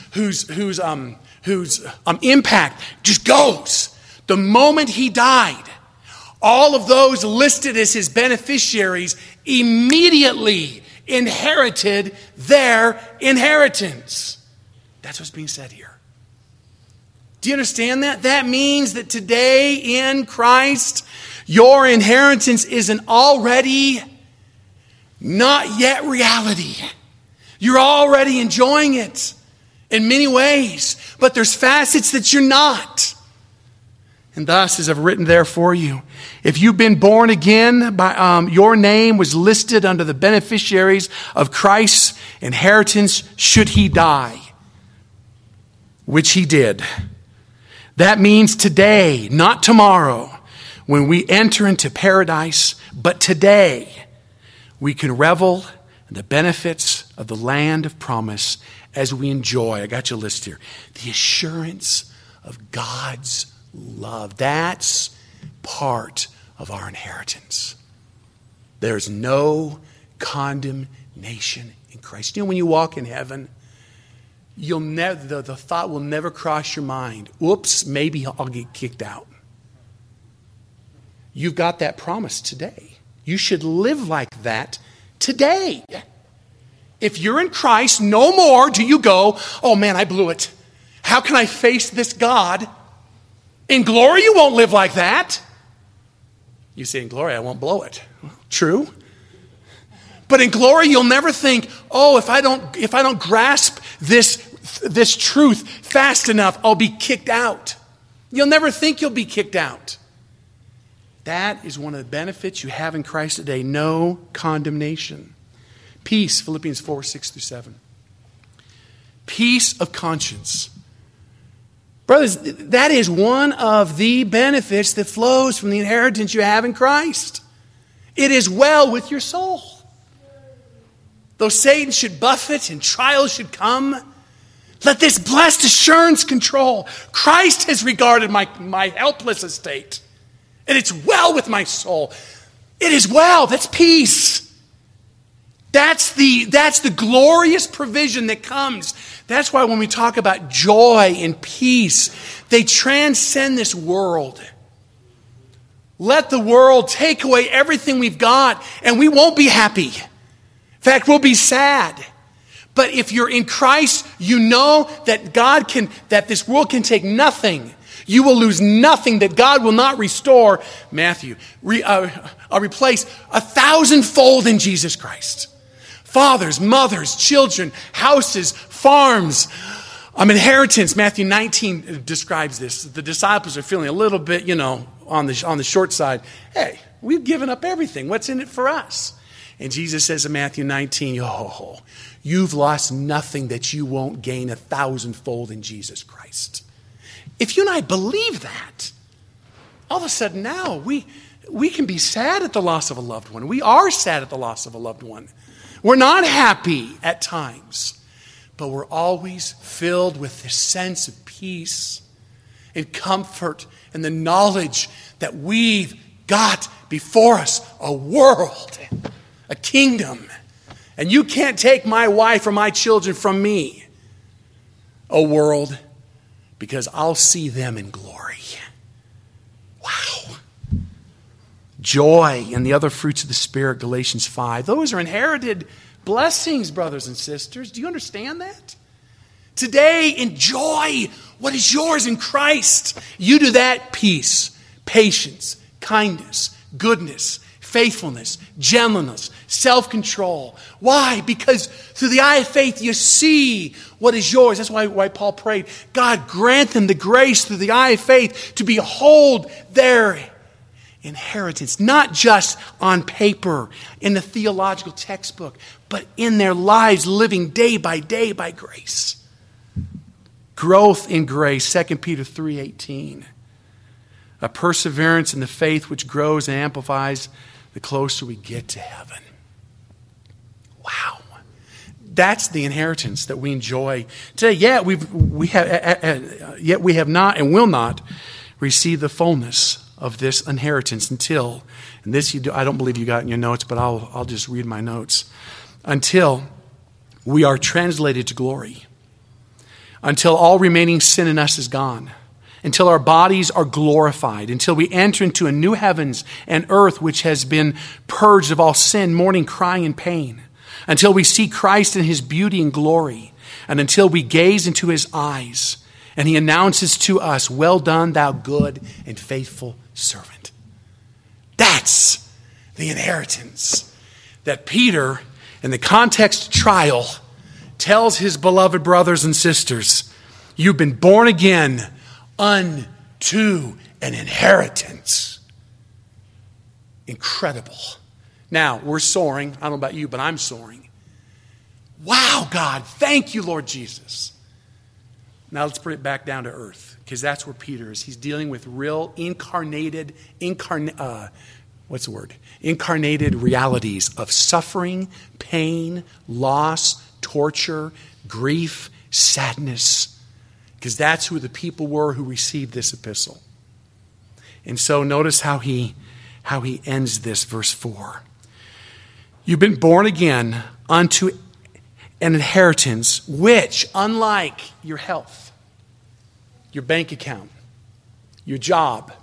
impact just goes. The moment he died, all of those listed as his beneficiaries immediately inherited their inheritance. That's what's being said here. Do you understand that? That means that today in Christ, your inheritance is an already not yet reality. You're already enjoying it in many ways, but there's facets that you're not. And thus, as I've written there for you, if you've been born again, your name was listed under the beneficiaries of Christ's inheritance should he die, which he did. That means today, not tomorrow, when we enter into paradise, but today, we can revel in the benefits of the land of promise as we enjoy, I got you a list here, the assurance of God's love. That's part of our inheritance. There's no condemnation in Christ. You know, when you walk in heaven, the thought will never cross your mind, oops, maybe I'll get kicked out. You've got that promise today. You should live like that today. If you're in Christ, no more do you go, oh man, I blew it. How can I face this God? In glory, you won't live like that. You say, in glory, I won't blow it. Well, true. But in glory, you'll never think, oh, if I don't grasp this truth fast enough, I'll be kicked out. You'll never think you'll be kicked out. That is one of the benefits you have in Christ today. No condemnation. Peace, Philippians 4, 6-7. Peace of conscience. Brothers, that is one of the benefits that flows from the inheritance you have in Christ. It is well with your soul. Though Satan should buffet and trials should come, let this blessed assurance control. Christ has regarded my helpless estate. And it's well with my soul. It is well. That's peace. That's the glorious provision that comes. That's why when we talk about joy and peace, they transcend this world. Let the world take away everything we've got, and we won't be happy. In fact, we'll be sad. But if you're in Christ, you know that that this world can take nothing. You will lose nothing that God will not restore. Matthew, replace 1,000-fold in Jesus Christ. Fathers, mothers, children, houses, farms, inheritance. Matthew 19 describes this. The disciples are feeling a little bit, on the short side. Hey, we've given up everything. What's in it for us? And Jesus says in Matthew 19, you've lost nothing that you won't gain 1,000-fold in Jesus Christ. If you and I believe that, all of a sudden now we can be sad at the loss of a loved one. We are sad at the loss of a loved one. We're not happy at times, but we're always filled with this sense of peace and comfort and the knowledge that we've got before us a world, a kingdom. And you can't take my wife or my children from me, a world, because I'll see them in glory. Wow. Joy and the other fruits of the Spirit, Galatians 5. Those are inherited blessings, brothers and sisters. Do you understand that? Today, enjoy what is yours in Christ. You do that: peace, patience, kindness, goodness, faithfulness, gentleness, self-control. Why? Because through the eye of faith you see what is yours. That's why Paul prayed, God, grant them the grace through the eye of faith to behold their inheritance, not just on paper, in the theological textbook, but in their lives, living day by day by grace. Growth in grace, 2 Peter 3:18. A perseverance in the faith which grows and amplifies the closer we get to heaven. Wow. That's the inheritance that we enjoy today. Yet we have not and will not receive the fullness of this inheritance until, and this I don't believe you got in your notes, but I'll just read my notes. Until we are translated to glory. Until all remaining sin in us is gone. Until our bodies are glorified. Until we enter into a new heavens and earth which has been purged of all sin, mourning, crying, and pain. Until we see Christ in his beauty and glory. And until we gaze into his eyes and he announces to us, well done, thou good and faithful servant. That's the inheritance that Peter, in the context of trial, tells his beloved brothers and sisters, you've been born again unto an inheritance. Incredible. Now, we're soaring. I don't know about you, but I'm soaring. Wow, God, thank you, Lord Jesus. Now let's put it back down to earth, because that's where Peter is. He's dealing with real incarnated realities of suffering, pain, loss, torture, grief, sadness, because that's who the people were who received this epistle. And so notice how he ends this, verse 4. You've been born again unto an inheritance which, unlike your health, your bank account, your job,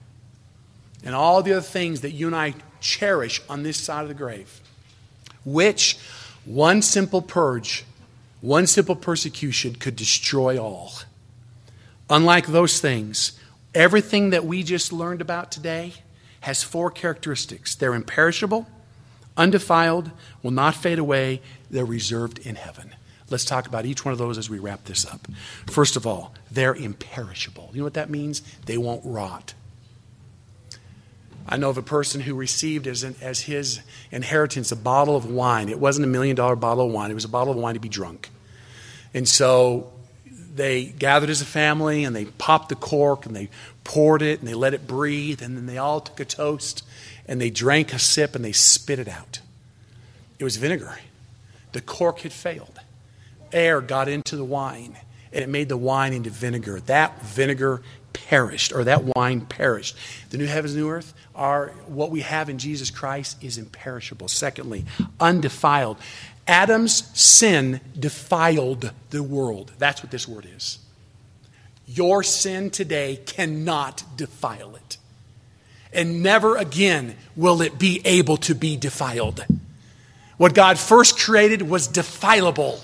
and all the other things that you and I cherish on this side of the grave, which one simple purge, one simple persecution could destroy all. Unlike those things, everything that we just learned about today has 4 characteristics. They're imperishable, undefiled, will not fade away. They're reserved in heaven. Let's talk about each one of those as we wrap this up. First of all, they're imperishable. You know what that means? They won't rot. I know of a person who received as his inheritance a bottle of wine. It wasn't $1 million bottle of wine. It was a bottle of wine to be drunk. And so they gathered as a family and they popped the cork and they poured it and they let it breathe. And then they all took a toast and they drank a sip and they spit it out. It was vinegar. The cork had failed. Air got into the wine and it made the wine into vinegar. That vinegar perished, or that wine perished. The new heavens and new earth are what we have in Jesus Christ is imperishable. Secondly, undefiled. Adam's sin defiled the world. That's what this word is. Your sin today cannot defile it. And never again will it be able to be defiled. What God first created was defilable.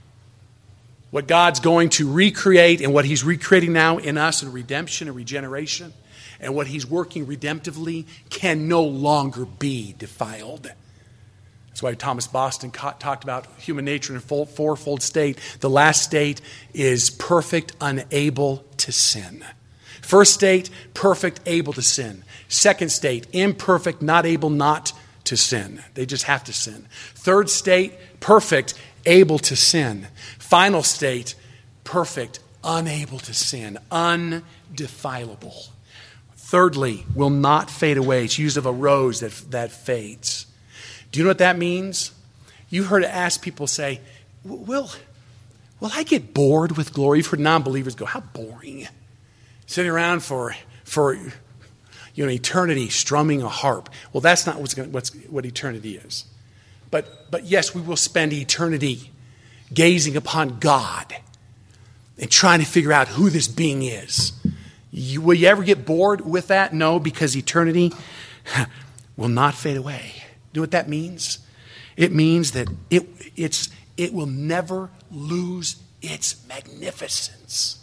What God's going to recreate and what he's recreating now in us in redemption and regeneration and what he's working redemptively can no longer be defiled. That's why Thomas Boston talked about human nature in a fourfold state. The last state is perfect, unable to sin. First state, perfect, able to sin. Second state, imperfect, not able not to sin. They just have to sin. Third state, perfect, able to sin. Final state, perfect, unable to sin, undefilable. Thirdly, will not fade away. It's used of a rose that fades. Do you know what that means? You've heard it asked people say, will I get bored with glory? You've heard non-believers go, how boring. Sitting around for eternity strumming a harp. Well, that's not what eternity is. But yes, we will spend eternity gazing upon God and trying to figure out who this being is. Will you ever get bored with that? No, because eternity will not fade away. Do you know what that means? It means that it will never lose its magnificence.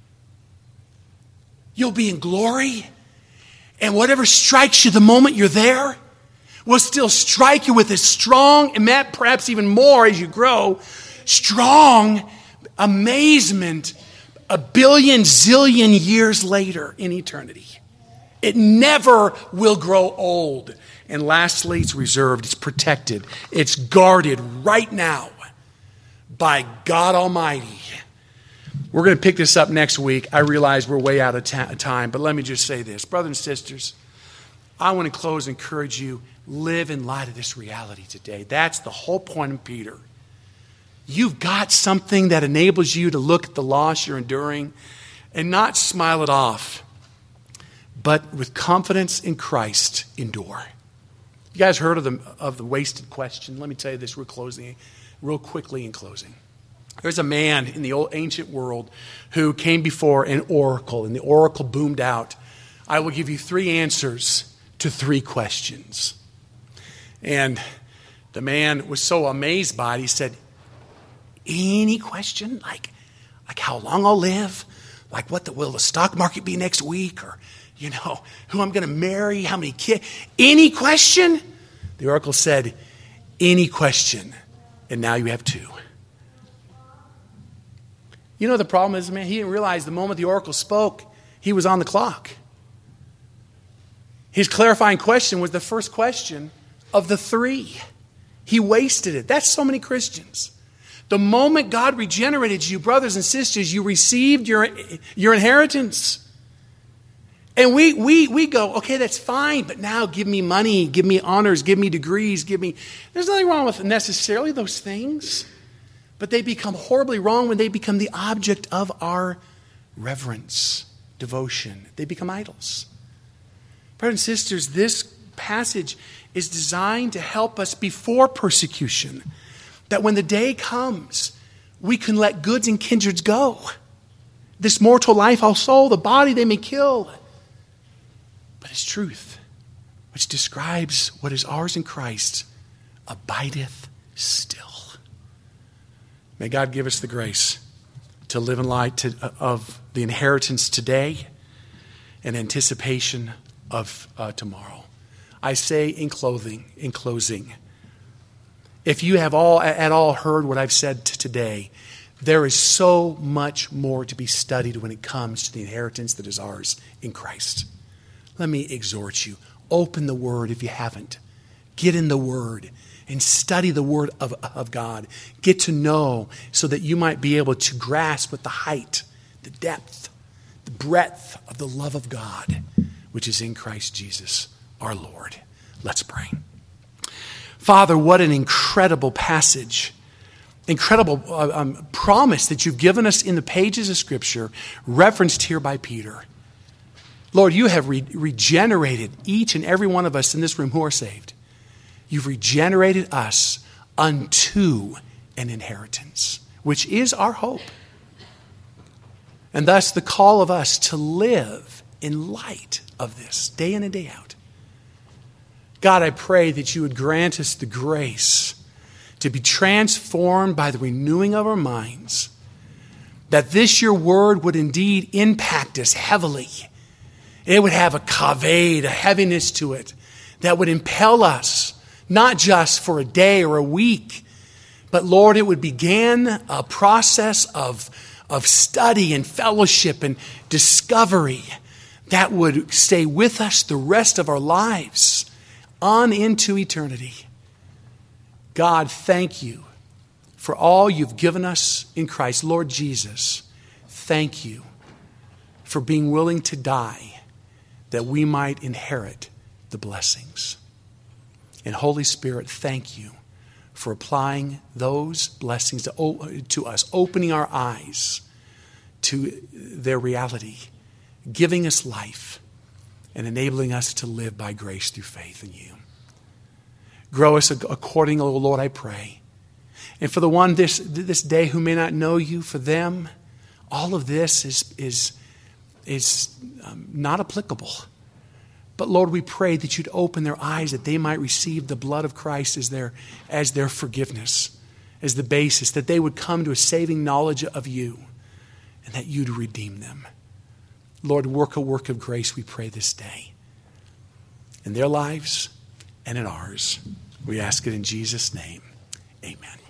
You'll be in glory, and whatever strikes you the moment you're there will still strike you with as strong, and perhaps even more as you grow, strong amazement a billion, zillion years later in eternity. It never will grow old. And lastly, it's reserved, it's protected, it's guarded right now by God Almighty. We're going to pick this up next week. I realize we're way out of time, but let me just say this. Brothers and sisters, I want to close and encourage you, live in light of this reality today. That's the whole point of Peter. You've got something that enables you to look at the loss you're enduring and not smile it off, but with confidence in Christ, endure. You guys heard of the wasted question? Let me tell you this real quickly in closing. There's a man in the old ancient world who came before an oracle, and the oracle boomed out, I will give you 3 answers to 3 questions. And the man was so amazed by it, he said, any question? Like how long I'll live? Like will the stock market be next week? Or, who I'm going to marry? How many kids? Any question? The oracle said, any question. And now you have 2. You know the problem is, man, he didn't realize the moment the oracle spoke, he was on the clock. His clarifying question was the first question of the 3. He wasted it. That's so many Christians. The moment God regenerated you, brothers and sisters, you received your inheritance. And we go, okay, that's fine, but now give me money, give me honors, give me degrees, There's nothing wrong with necessarily those things, but they become horribly wrong when they become the object of our reverence, devotion. They become idols. Brothers and sisters, this passage is designed to help us before persecution, that when the day comes, we can let goods and kindreds go. This mortal life, our soul, the body they may kill. But His truth, which describes what is ours in Christ, abideth still. May God give us the grace to live in light of the inheritance today and anticipation of tomorrow. I say in closing, if you have at all heard what I've said today, there is so much more to be studied when it comes to the inheritance that is ours in Christ. Let me exhort you. Open the Word if you haven't. Get in the Word and study the Word of God. Get to know so that you might be able to grasp with the height, the depth, the breadth of the love of God, which is in Christ Jesus our Lord. Let's pray. Father, what an incredible passage, incredible promise that you've given us in the pages of Scripture, referenced here by Peter. Lord, you have regenerated each and every one of us in this room who are saved. You've regenerated us unto an inheritance, which is our hope. And thus the call of us to live in light of this, day in and day out. God, I pray that you would grant us the grace to be transformed by the renewing of our minds, that this your word would indeed impact us heavily. It would have a kaved, a heaviness to it, that would impel us not just for a day or a week, but Lord, it would begin a process of study and fellowship and discovery that would stay with us the rest of our lives on into eternity. God, thank you for all you've given us in Christ. Lord Jesus, thank you for being willing to die that we might inherit the blessings. And Holy Spirit, thank you for applying those blessings to us, opening our eyes to their reality, giving us life, and enabling us to live by grace through faith in you. Grow us according, O Lord, I pray. And for the one this day who may not know you, for them, all of this is not applicable. But Lord, we pray that you'd open their eyes that they might receive the blood of Christ as their forgiveness, as the basis, that they would come to a saving knowledge of you and that you'd redeem them. Lord, work a work of grace, we pray this day, in their lives and in ours. We ask it in Jesus' name. Amen.